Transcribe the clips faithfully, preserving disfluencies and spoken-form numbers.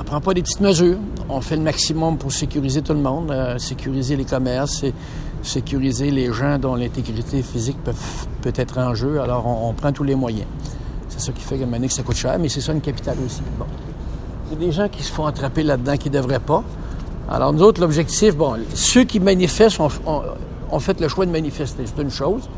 prend pas des petites mesures. On fait le maximum pour sécuriser tout le monde, euh, sécuriser les commerces, et sécuriser les gens dont l'intégrité physique peut, peut être en jeu. Alors, on, on prend tous les moyens. C'est ça qui fait que maintenant que ça coûte cher, mais c'est ça une capitale aussi. Bon. Il y a des gens qui se font attraper là-dedans qui ne devraient pas. Alors, nous autres, l'objectif, bon, ceux qui manifestent ont, ont, ont fait le choix de manifester. C'est une chose.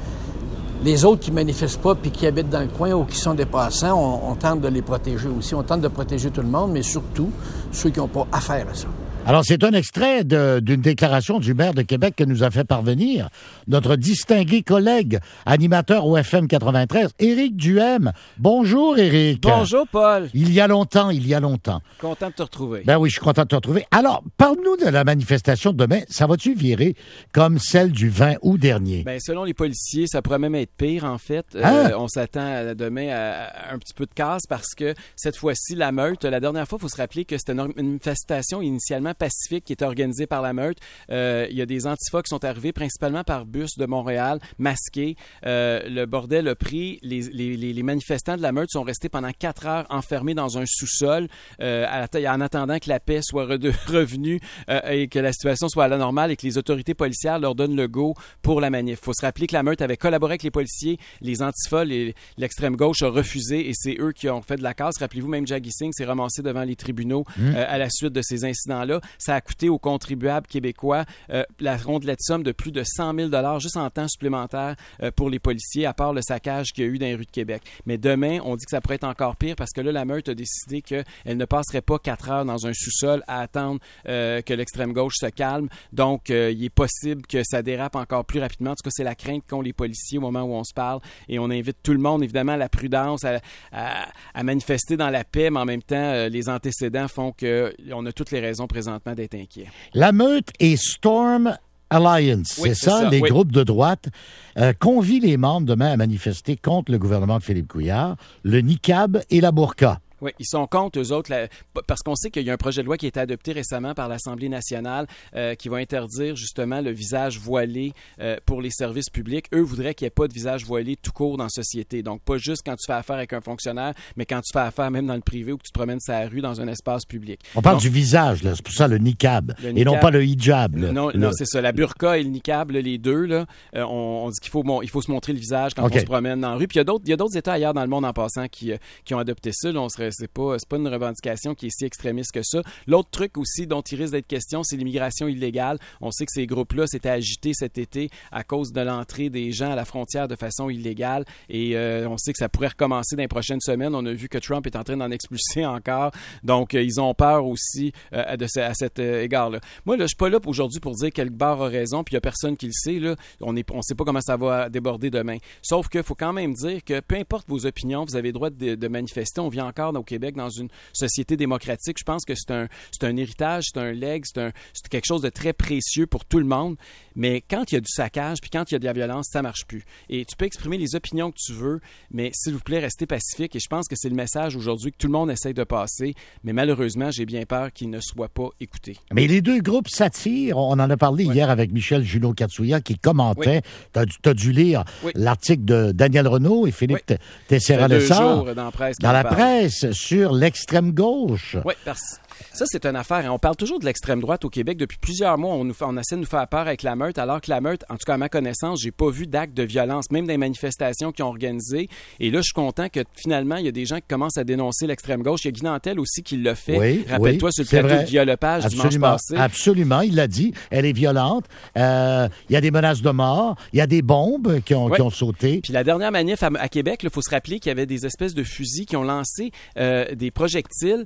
Les autres qui ne manifestent pas puis qui habitent dans le coin ou qui sont des passants, on, on tente de les protéger aussi. On tente de protéger tout le monde, mais surtout ceux qui n'ont pas affaire à ça. Alors, c'est un extrait de, d'une déclaration du maire de Québec que nous a fait parvenir notre distingué collègue, animateur au F M quatre-vingt-treize, Éric Duhem. Bonjour, Éric. Bonjour, Paul. Il y a longtemps, il y a longtemps. Content de te retrouver. Ben oui, je suis content de te retrouver. Alors, parle-nous de la manifestation de demain. Ça va-tu virer comme celle du vingt août dernier? Ben, selon les policiers, ça pourrait même être pire, en fait. Hein? Euh, on s'attend à, demain à, à un petit peu de casse parce que cette fois-ci, la meute, la dernière fois, il faut se rappeler que c'était une manifestation initialement pacifique qui était organisée par la meute. Euh, il y a des antifas qui sont arrivés principalement par bus de Montréal, masqués. Euh, le bordel a pris. Les, les, les manifestants de la meute sont restés pendant quatre heures enfermés dans un sous-sol euh, à, en attendant que la paix soit re- revenue euh, et que la situation soit à la normale et que les autorités policières leur donnent le go pour la manif. Il faut se rappeler que la meute avait collaboré avec les policiers. Les antifas, les, l'extrême gauche a refusé et c'est eux qui ont fait de la casse. Rappelez-vous, même Jaggi Singh s'est ramassé devant les tribunaux mmh. euh, à la suite de ces incidents-là. Ça a coûté aux contribuables québécois euh, la rondelette somme de plus de cent mille dollars juste en temps supplémentaire euh, pour les policiers, à part le saccage qu'il y a eu dans les rues de Québec. Mais demain, on dit que ça pourrait être encore pire parce que là, la meute a décidé qu'elle ne passerait pas quatre heures dans un sous-sol à attendre euh, que l'extrême-gauche se calme. Donc, euh, il est possible que ça dérape encore plus rapidement. En tout cas, c'est la crainte qu'ont les policiers au moment où on se parle. Et on invite tout le monde, évidemment, à la prudence, à, à, à manifester dans la paix, mais en même temps, euh, les antécédents font qu'on a toutes les raisons présentement d'être inquiet. La meute et Storm Alliance, oui, c'est, c'est ça, ça, les oui. groupes de droite, euh, convient les membres demain à manifester contre le gouvernement de Philippe Couillard, le niqab et la burqa. Oui, ils sont contre, eux autres, la, parce qu'on sait qu'il y a un projet de loi qui a été adopté récemment par l'Assemblée nationale euh, qui va interdire justement le visage voilé euh, pour les services publics. Eux voudraient qu'il n'y ait pas de visage voilé tout court dans la société. Donc, pas juste quand tu fais affaire avec un fonctionnaire, mais quand tu fais affaire même dans le privé ou que tu te promènes sur la rue dans un espace public. On parle Donc, du visage, là, c'est pour ça le niqab, le et niqab, non pas le hijab. Là, non, le... non, c'est ça. La burqa et le niqab, là, les deux, là, euh, on, on dit qu'il faut, bon, il faut se montrer le visage quand okay. on se promène dans la rue. Puis il y a d'autres, il y a d'autres États ailleurs dans le monde en passant qui, euh, qui ont adopté ça. Là, on serait, c'est pas, c'est pas une revendication qui est si extrémiste que ça. L'autre truc aussi dont il risque d'être question, c'est l'immigration illégale. On sait que ces groupes-là s'étaient agités cet été à cause de l'entrée des gens à la frontière de façon illégale et euh, on sait que ça pourrait recommencer dans les prochaines semaines. On a vu que Trump est en train d'en expulser encore. Donc, euh, ils ont peur aussi euh, de ce, à cet euh, égard-là. Moi, là, je suis pas là aujourd'hui pour dire quel bar a raison, puis il y a personne qui le sait. Là. On ne on sait pas comment ça va déborder demain. Sauf qu'il faut quand même dire que peu importe vos opinions, vous avez le droit de, de manifester. On vit encore au Québec dans une société démocratique. Je pense que c'est un, c'est un héritage, c'est un legs, c'est, un, c'est quelque chose de très précieux pour tout le monde. Mais quand il y a du saccage, puis quand il y a de la violence, ça marche plus. Et tu peux exprimer les opinions que tu veux, mais s'il vous plaît, restez pacifique. Et je pense que c'est le message aujourd'hui que tout le monde essaie de passer. Mais malheureusement, j'ai bien peur qu'il ne soit pas écouté. Mais les deux groupes s'attirent. On en a parlé oui. hier avec Michel Junot-Katsouya qui commentait. Oui. Tu as dû lire oui. l'article de Daniel Renaud et Philippe oui. Tessera-Lessard dans, la presse, dans la presse sur l'extrême gauche. Oui, parce ça, c'est une affaire. Et on parle toujours de l'extrême droite au Québec. Depuis plusieurs mois, on, nous fait, on essaie de nous faire peur avec la meute, alors que la meute, en tout cas à ma connaissance, j'ai pas vu d'actes de violence, même des manifestations qu'ils ont organisées. Et là, je suis content que finalement, il y a des gens qui commencent à dénoncer l'extrême gauche. Il y a Guy Nantel aussi qui l'a fait. Oui, Rappelle-toi oui, sur le plateau vrai. de Guillaume Lepage absolument, dimanche passé. Absolument, il l'a dit. Elle est violente. Euh, il y a des menaces de mort. Il y a des bombes qui ont, oui. qui ont sauté. Puis la dernière manif à, à Québec, il faut se rappeler qu'il y avait des espèces de fusils qui ont lancé euh, des projectiles.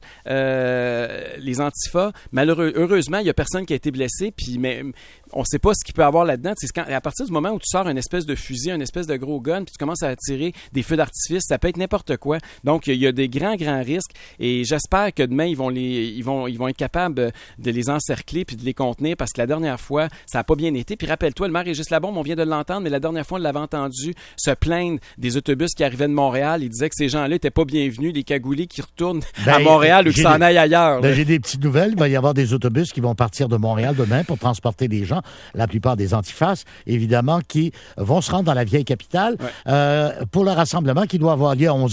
Euh, les antifas. Malheureux, heureusement, il n'y a personne qui a été blessé, puis mais on ne sait pas ce qu'il peut y avoir là-dedans. C'est quand, à partir du moment où tu sors une espèce de fusil, une espèce de gros gun, puis tu commences à tirer des feux d'artifice, ça peut être n'importe quoi. Donc, il y a des grands, grands risques, et j'espère que demain, ils vont, les, ils vont, ils vont être capables de les encercler puis de les contenir, parce que la dernière fois, ça n'a pas bien été. Puis rappelle-toi, le maire Régis Labombe, on vient de l'entendre, mais la dernière fois, on l'avait entendu se plaindre des autobus qui arrivaient de Montréal. Il disait que ces gens-là n'étaient pas bienvenus, les cagoulés qui retournent ben, à Montréal ou qui s'en aillent ailleurs. Ben, j'ai des petites nouvelles. Il va y avoir des autobus qui vont partir de Montréal demain pour transporter des gens, la plupart des antifaces, évidemment, qui vont se rendre dans la vieille capitale ouais. euh, pour le rassemblement qui doit avoir lieu à onze heures.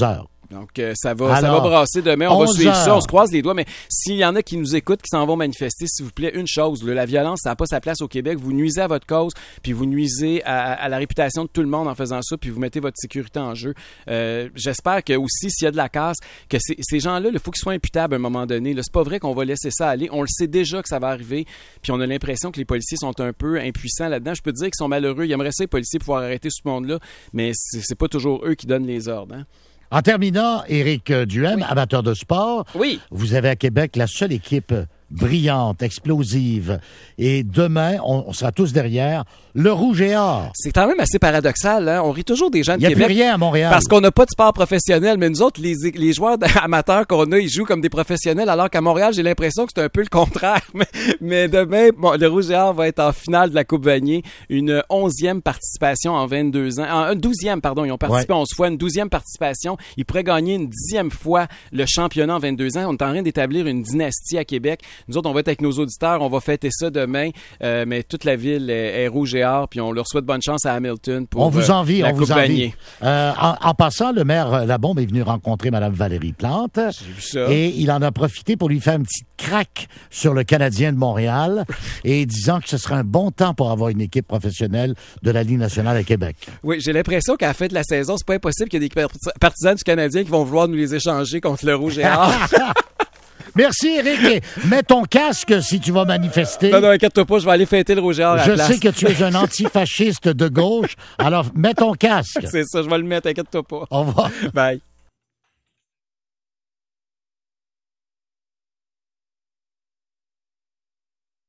Donc, euh, ça va, Alors, ça va brasser demain. On va suivre heures. ça. On se croise les doigts. Mais s'il y en a qui nous écoutent, qui s'en vont manifester, s'il vous plaît, une chose, là, la violence, ça n'a pas sa place au Québec. Vous nuisez à votre cause, puis vous nuisez à, à la réputation de tout le monde en faisant ça, puis vous mettez votre sécurité en jeu. Euh, j'espère que aussi, s'il y a de la casse, que ces, ces gens-là, il faut qu'ils soient imputables à un moment donné. Là, c'est pas vrai qu'on va laisser ça aller. On le sait déjà que ça va arriver, puis on a l'impression que les policiers sont un peu impuissants là-dedans. Je peux te dire qu'ils sont malheureux. Ils aimeraient ça, les policiers, pouvoir arrêter ce monde-là, mais c'est, c'est pas toujours eux qui donnent les ordres. Hein? En terminant, Éric Duhem, oui. amateur de sport, oui. vous avez à Québec la seule équipe brillante, explosive. Et demain, on, on sera tous derrière le Rouge et Or. C'est quand même assez paradoxal. Hein? On rit toujours des gens de Québec. Il n'y a Québec plus rien à Montréal. Parce qu'on n'a pas de sport professionnel. Mais nous autres, les, les joueurs amateurs qu'on a, ils jouent comme des professionnels. Alors qu'à Montréal, j'ai l'impression que c'est un peu le contraire. Mais, mais demain, bon, le Rouge et Or va être en finale de la Coupe Vanier. Une onzième participation en vingt-deux ans. En, une douzième, pardon. Ils ont participé ouais. onze fois. Une douzième participation. Ils pourraient gagner une dixième fois le championnat en vingt-deux ans. On est en train d'établir une dynastie à Québec. Nous autres, on va être avec nos auditeurs. On va fêter ça demain. Euh, mais toute la ville est, est Rouge et Or. Puis on leur souhaite bonne chance à Hamilton pour on vous envie, euh, la on Coupe vous envie. Vanier. Euh, en, en passant, le maire Labombe est venu rencontrer Mme Valérie Plante. J'ai vu ça. Et il en a profité pour lui faire une petite craque sur le Canadien de Montréal et disant que ce serait un bon temps pour avoir une équipe professionnelle de la Ligue nationale à Québec. Oui, j'ai l'impression qu'à la fin de la saison, c'est pas impossible qu'il y ait des partisans du Canadien qui vont vouloir nous les échanger contre le Rouge et Or. Merci, Éric. Mets ton casque si tu vas manifester. Non, non, inquiète-toi pas, je vais aller fêter le Rouge et Or à la Je place. sais que tu es un antifasciste de gauche, alors mets ton casque. C'est ça, je vais le mettre, inquiète-toi pas. Au revoir. Bye.